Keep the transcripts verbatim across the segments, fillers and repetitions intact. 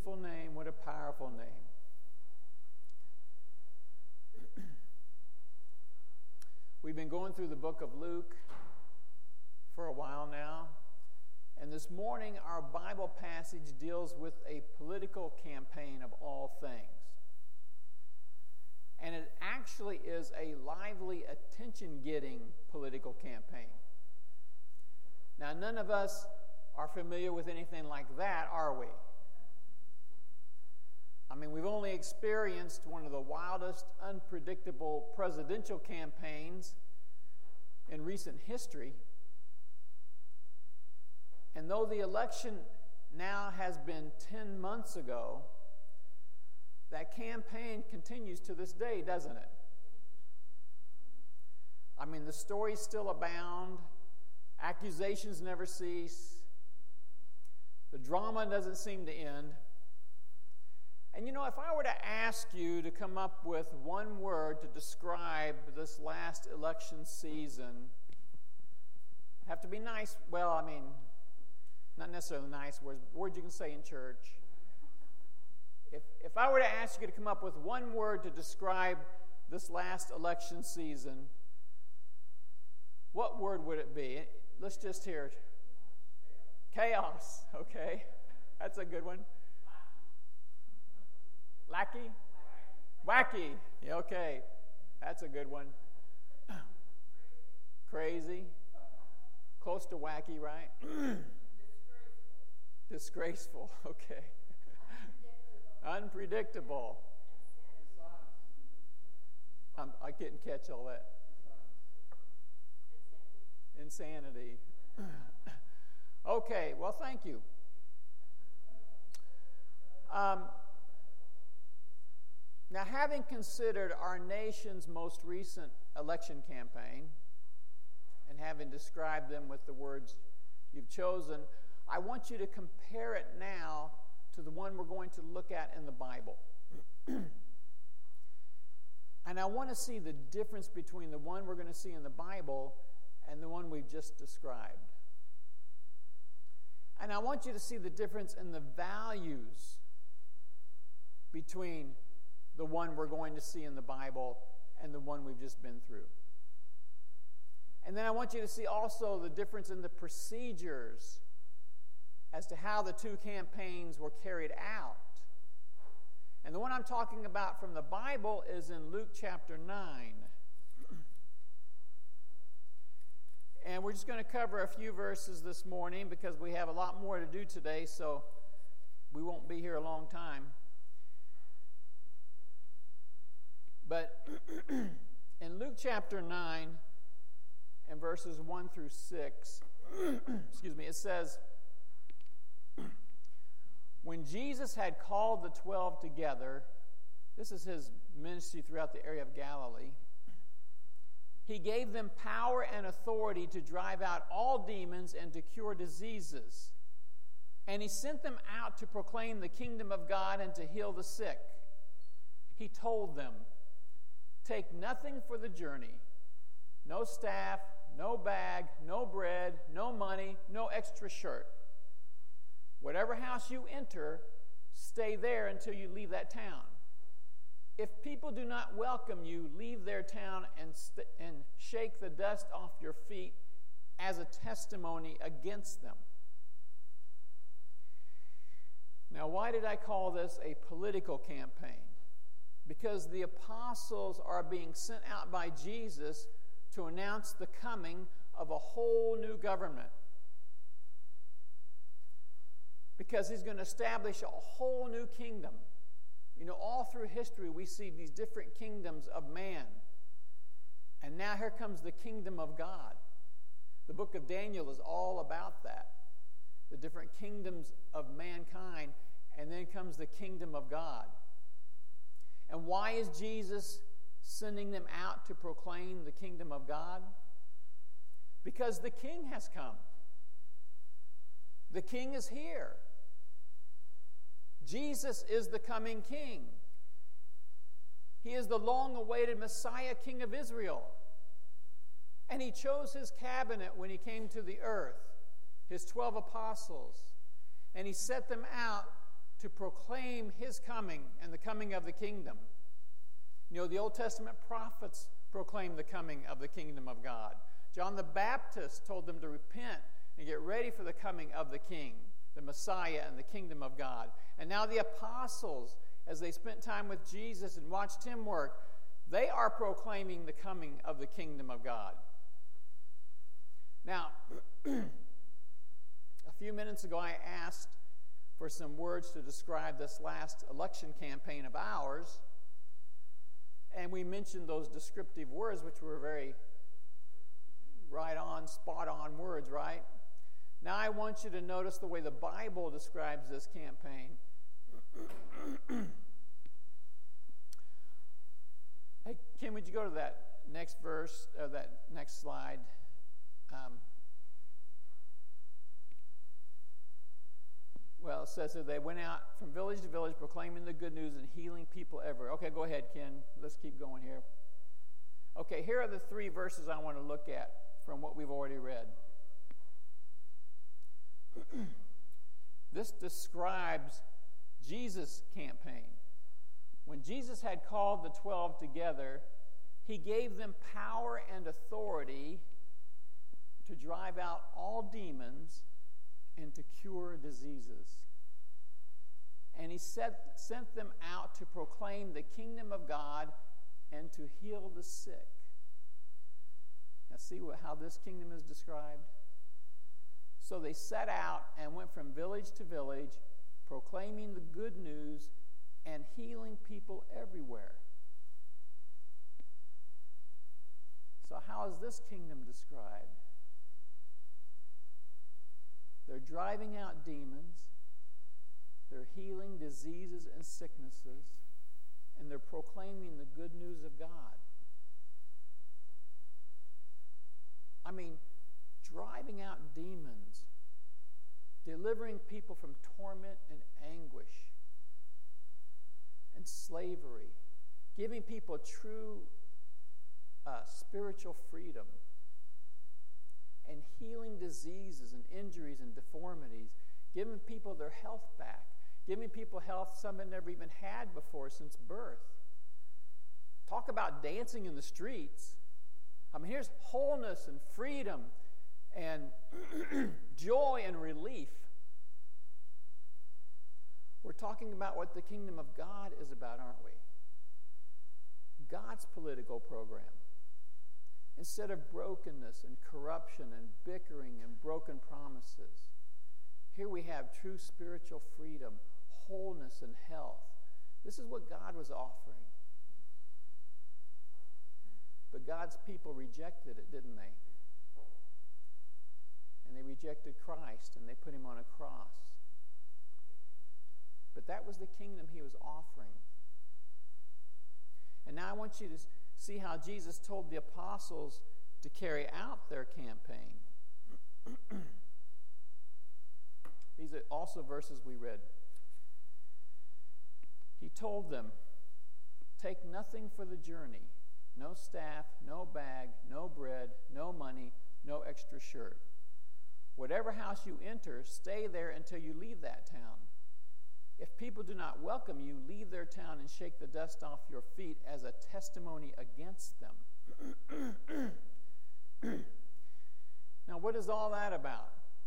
beautiful name. What a powerful name. We've been going through the book of Luke for a while now. And this morning, our Bible passage deals with a political campaign of all things. And it actually is a lively, attention-getting political campaign. Now, none of us are familiar with anything like that, are we? I mean, we've only experienced one of the wildest, unpredictable presidential campaigns in recent history. And though the election now has been ten months ago, that campaign continues to this day, doesn't it? I mean, the stories still abound. Accusations never cease. The drama doesn't seem to end. And you know, if I were to ask you to come up with one word to describe this last election season, have to be nice. Well, I mean, not necessarily nice words, words you can say in church. If, if I were to ask you to come up with one word to describe this last election season, what word would it be? Let's just hear it. Chaos. Okay. That's a good one. Lackey? Wacky. Yeah, okay. That's a good one. Crazy. Close to wacky, right? Disgraceful. Okay. Unpredictable. I'm, I didn't catch all that. Insanity. Okay, well, thank you. Um, now, having considered our nation's most recent election campaign and having described them with the words you've chosen, I want you to compare it now to the one we're going to look at in the Bible. And I want to see the difference between the one we're going to see in the Bible and the one we've just described. And I want you to see the difference in the values between the one we're going to see in the Bible and the one we've just been through. And then I want you to see also the difference in the procedures as to how the two campaigns were carried out. And the one I'm talking about from the Bible is in Luke chapter nine. And we're just going to cover a few verses this morning because we have a lot more to do today, so we won't be here a long time. But in Luke chapter nine and verses one through six, excuse me, it says, when Jesus had called the twelve together, this is his ministry throughout the area of Galilee, he gave them power and authority to drive out all demons and to cure diseases. And he sent them out to proclaim the kingdom of God and to heal the sick. He told them, take nothing for the journey, no staff, no bag, no bread, no money, no extra shirt. Whatever house you enter, stay there until you leave that town. If people do not welcome you, leave their town and, st- and shake the dust off your feet as a testimony against them. Now, why did I call this a political campaign? Because the apostles are being sent out by Jesus to announce the coming of a whole new government. Because he's going to establish a whole new kingdom. You know, all through history we see these different kingdoms of man. And now here comes the kingdom of God. The book of Daniel is all about that. The different kingdoms of mankind, and then comes the kingdom of God. And why is Jesus sending them out to proclaim the kingdom of God? Because the king has come. The king is here. Jesus is the coming king. He is the long-awaited Messiah, King of Israel. And he chose his cabinet when he came to the earth, his twelve apostles. And he set them out to proclaim his coming and the coming of the kingdom. You know, the Old Testament prophets proclaimed the coming of the kingdom of God. John the Baptist told them to repent and get ready for the coming of the King, the Messiah, and the kingdom of God. And now the apostles, as they spent time with Jesus and watched him work, they are proclaiming the coming of the kingdom of God. Now, a few minutes ago I asked for some words to describe this last election campaign of ours, and we mentioned those descriptive words, which were very right on, spot on words, right? Now I want you to notice the way the Bible describes this campaign. Hey, Kim, would you go to that next verse, or that next slide? Um, well, it says that they went out from village to village proclaiming the good news and healing people everywhere. Okay, go ahead, Ken. Let's keep going here. Okay, here are the three verses I want to look at from what we've already read. This describes Jesus' campaign. When Jesus had called the twelve together, he gave them power and authority to drive out all demons and to cure diseases. And he set, sent them out to proclaim the kingdom of God and to heal the sick. Now see what, how this kingdom is described? So they set out and went from village to village, proclaiming the good news and healing people everywhere. So how is this kingdom described? They're driving out demons, they're healing diseases and sicknesses, and they're proclaiming the good news of God. I mean, driving out demons, delivering people from torment and anguish and slavery, giving people true uh, spiritual freedom, and healing diseases and injuries and deformities, giving people their health back, giving people health some had never even had before since birth. Talk about dancing in the streets. I mean, here's wholeness and freedom and joy and relief. We're talking about what the kingdom of God is about, aren't we? God's political program. Instead of brokenness and corruption and bickering and broken promises, here we have true spiritual freedom, wholeness, and health. This is what God was offering. But God's people rejected it, didn't they? And they rejected Christ, and they put him on a cross. But that was the kingdom he was offering. And now I want you to see how Jesus told the apostles to carry out their campaign. These are also verses we read. He told them, "Take nothing for the journey, no staff, no bag, no bread, no money, no extra shirt. Whatever house you enter, stay there until you leave that town. If people do not welcome you, leave their town and shake the dust off your feet as a testimony against them." Now, what is all that about?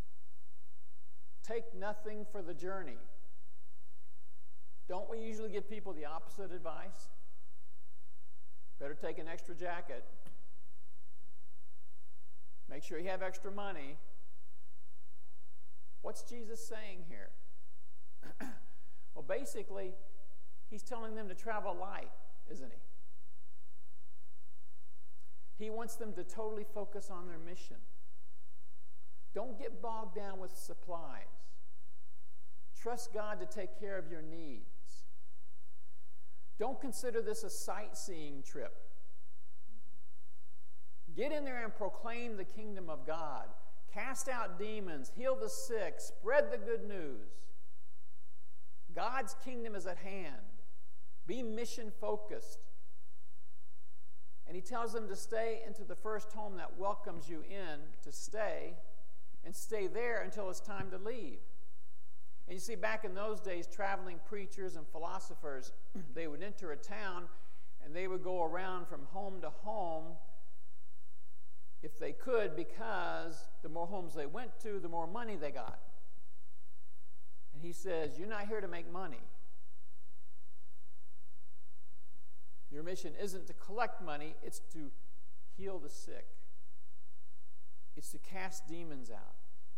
Take nothing for the journey. Don't we usually give people the opposite advice? Better take an extra jacket. Make sure you have extra money. What's Jesus saying here? Well, basically, he's telling them to travel light, isn't he? He wants them to totally focus on their mission. Don't get bogged down with supplies. Trust God to take care of your needs. Don't consider this a sightseeing trip. Get in there and proclaim the kingdom of God. Cast out demons, heal the sick, spread the good news. God's kingdom is at hand. Be mission-focused. And he tells them to stay into the first home that welcomes you in, to stay, and stay there until it's time to leave. And you see, back in those days, traveling preachers and philosophers, they would enter a town and they would go around from home to home if they could, because the more homes they went to, the more money they got. And he says, you're not here to make money. Your mission isn't to collect money, it's to heal the sick. It's to cast demons out.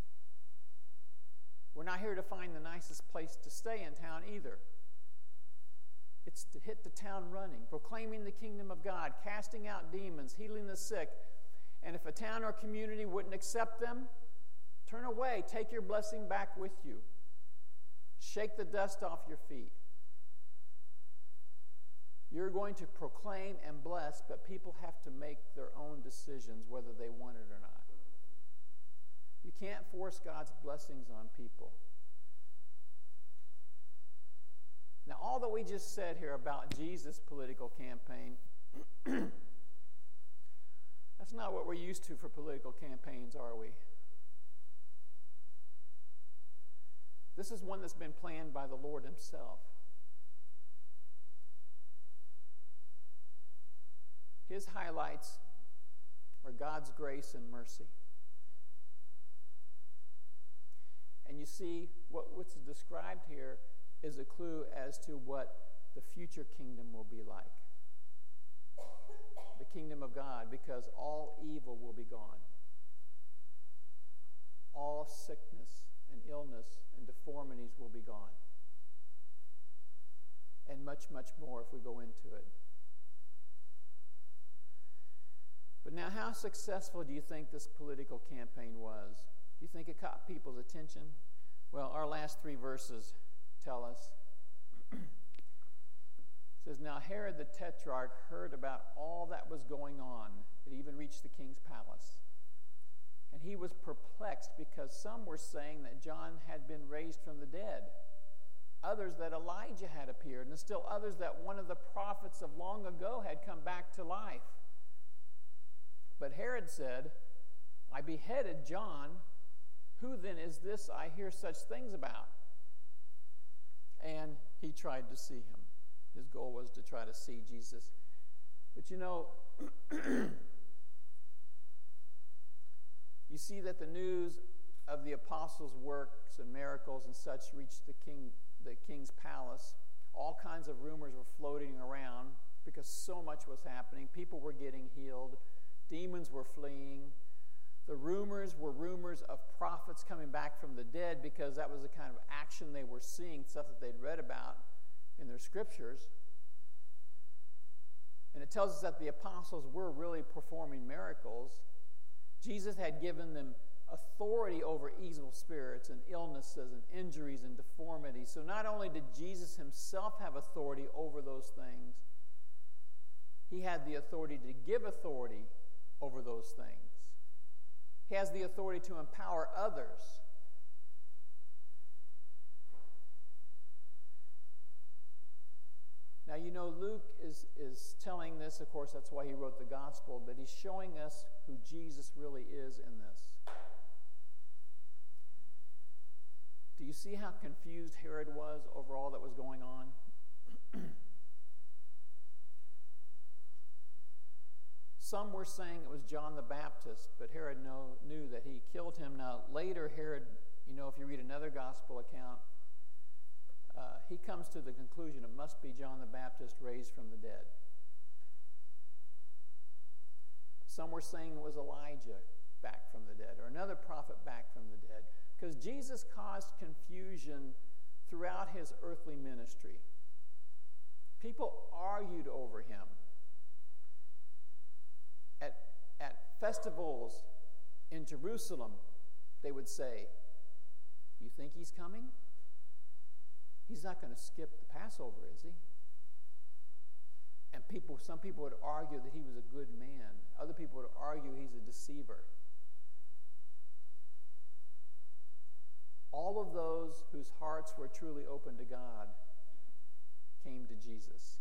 We're not here to find the nicest place to stay in town either. It's to hit the town running, proclaiming the kingdom of God, casting out demons, healing the sick. And if a town or community wouldn't accept them, turn away, take your blessing back with you. Shake the dust off your feet. You're going to proclaim and bless, but people have to make their own decisions whether they want it or not. You can't force God's blessings on people. Now, all that we just said here about Jesus' political campaign, that's not what we're used to for political campaigns, are we? This is one that's been planned by the Lord himself. His highlights are God's grace and mercy. And you see, what, what's described here is a clue as to what the future kingdom will be like. The kingdom of God, because all evil will be gone. All sickness and illness and deformities will be gone. And much, much more if we go into it. But now, how successful do you think this political campaign was? Do you think it caught people's attention? Well, our last three verses tell us. It says, now Herod the Tetrarch heard about all that was going on. It even reached the king's palace. And he was perplexed because some were saying that John had been raised from the dead. Others that Elijah had appeared. And still others that one of the prophets of long ago had come back to life. But Herod said, I beheaded John. Who then is this I hear such things about? And he tried to see him. His goal was to try to see Jesus. But you know, you see that the news of the apostles' works and miracles and such reached the king, the king's palace. All kinds of rumors were floating around because so much was happening. People were getting healed. Demons were fleeing. The rumors were rumors of prophets coming back from the dead because that was the kind of action they were seeing, stuff that they'd read about in their scriptures. And it tells us that the apostles were really performing miracles. Jesus had given them authority over evil spirits and illnesses and injuries and deformities. So not only did Jesus himself have authority over those things, he had the authority to give authority over those things. He has the authority to empower others. Now, you know, Luke is, is telling this, of course, that's why he wrote the gospel, but he's showing us who Jesus really is in this. Do you see how confused Herod was over all that was going on? Some were saying it was John the Baptist, but Herod know, knew that he killed him. Now, later, Herod, you know, if you read another gospel account, uh, he comes to the conclusion it must be John the Baptist raised from the dead. Some were saying it was Elijah back from the dead, or another prophet back from the dead, because Jesus caused confusion throughout his earthly ministry. People argued over him. At, at festivals in Jerusalem, they would say, you think he's coming? He's not going to skip the Passover, is he? And people, some people would argue that he was a good man. Other people would argue he's a deceiver. All of those whose hearts were truly open to God came to Jesus.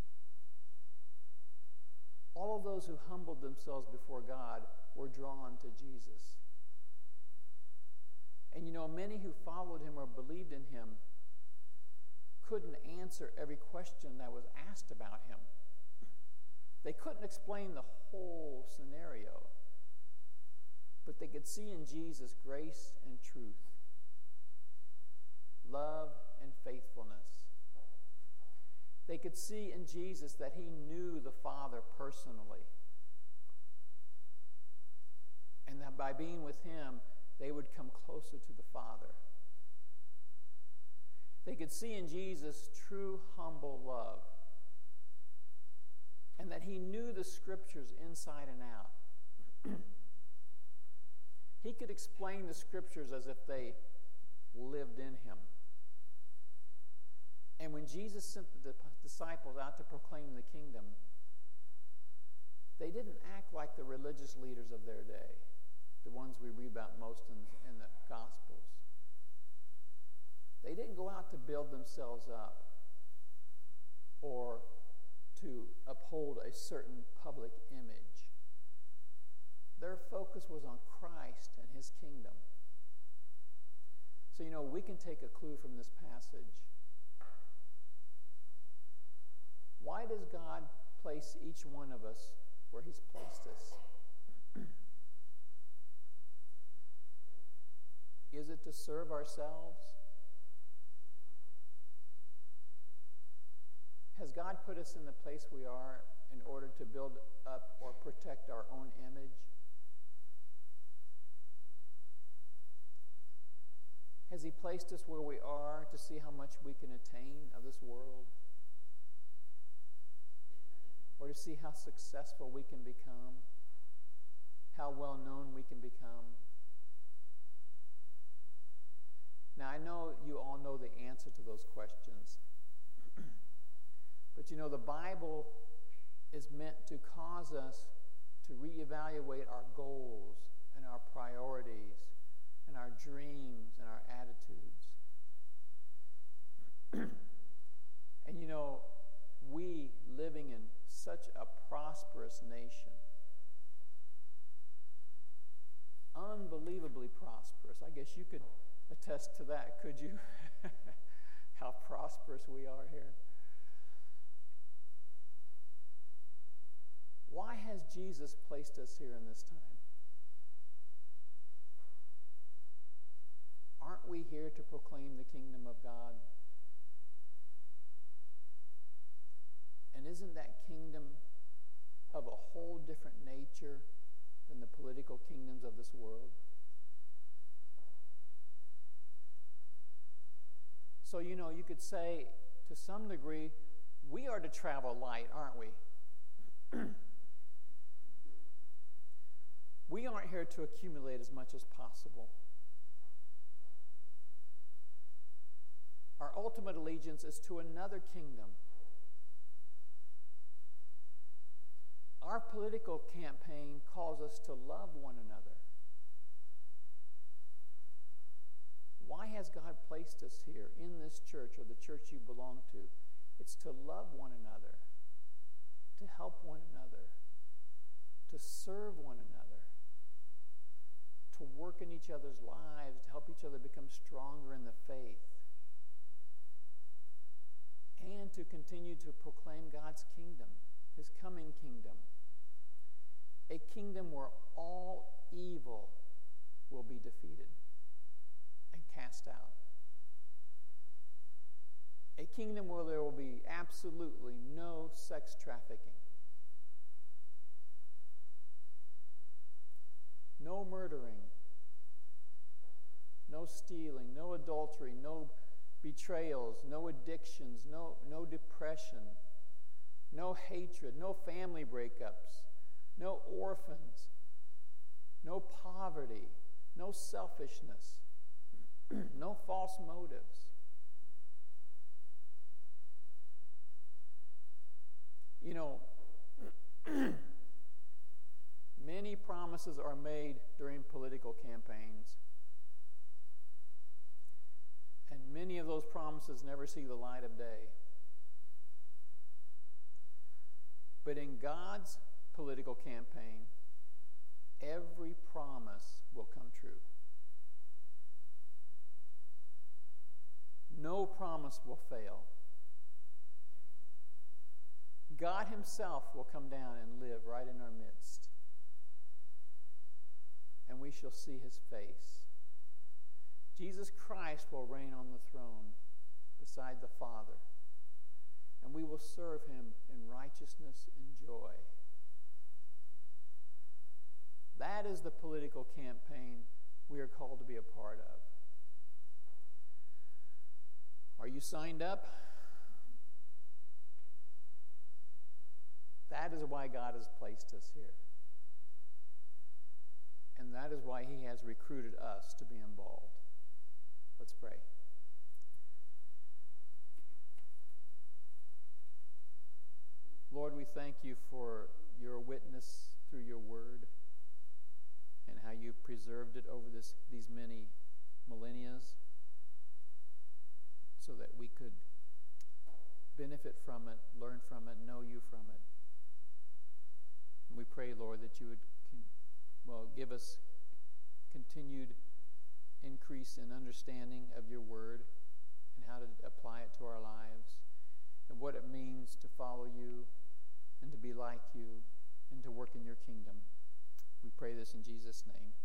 All of those who humbled themselves before God were drawn to Jesus. And you know, many who followed him or believed in him couldn't answer every question that was asked about him. They couldn't explain the whole scenario, but they could see in Jesus grace and truth, love and faithfulness. They could see in Jesus that he knew the Father personally, and that by being with him, they would come closer to the Father. They could see in Jesus true, humble love, and that he knew the Scriptures inside and out. He could explain the Scriptures as if they lived in him. And when Jesus sent the disciples out to proclaim the kingdom, they didn't act like the religious leaders of their day, the ones we read about most in, in the Gospels. They didn't go out to build themselves up or to uphold a certain public image. Their focus was on Christ and his kingdom. So, you know, we can take a clue from this passage. Why does God place each one of us where he's placed us? Is it to serve ourselves? Has God put us in the place we are in order to build up or protect our own image? Has he placed us where we are to see how much we can attain of this world? Or to see how successful we can become? How well known we can become? Now, I know you all know the answer to those questions. But you know, the Bible is meant to cause us to reevaluate our goals and our priorities and our dreams and our attitudes. And you know, we living in such a prosperous nation, unbelievably prosperous. I guess you could attest to that, could you? How prosperous we are here. Why has Jesus placed us here in this time? Aren't we here to proclaim the kingdom of God? And isn't that kingdom of a whole different nature than the political kingdoms of this world? So, you know, you could say, to some degree, we are to travel light, aren't we? We aren't here to accumulate as much as possible. Our ultimate allegiance is to another kingdom. Our political campaign calls us to love one another. Why has God placed us here in this church or the church you belong to? It's to love one another, to help one another, to serve one another, to work in each other's lives, to help each other become stronger in the faith, and to continue to proclaim God's kingdom, his coming kingdom, a kingdom where all evil will be defeated and cast out. A kingdom where there will be absolutely no sex trafficking, no murdering, no stealing, no adultery, no betrayals, no addictions, no, no depression, no hatred, no family breakups, no orphans, no poverty, no selfishness, no false motives. You know, many promises are made during political campaigns, and many of those promises never see the light of day. But in God's political campaign, every promise will come true. no promise will fail. God himself will come down and live right in our midst. And we shall see his face. Jesus Christ will reign on the throne beside the Father. And we will serve him in righteousness and joy. That is the political campaign we are called to be a part of. Are you signed up? That is why God has placed us here. And that is why he has recruited us to be involved. Let's pray. Lord, we thank you for your witness through your word and how you've preserved it over this, these many millennia so that we could benefit from it, learn from it, know you from it. And we pray, Lord, that you would well give us continued increase in understanding of your word and how to apply it to our lives and what it means to follow you and to be like you and to work in your kingdom. We pray this in Jesus' name.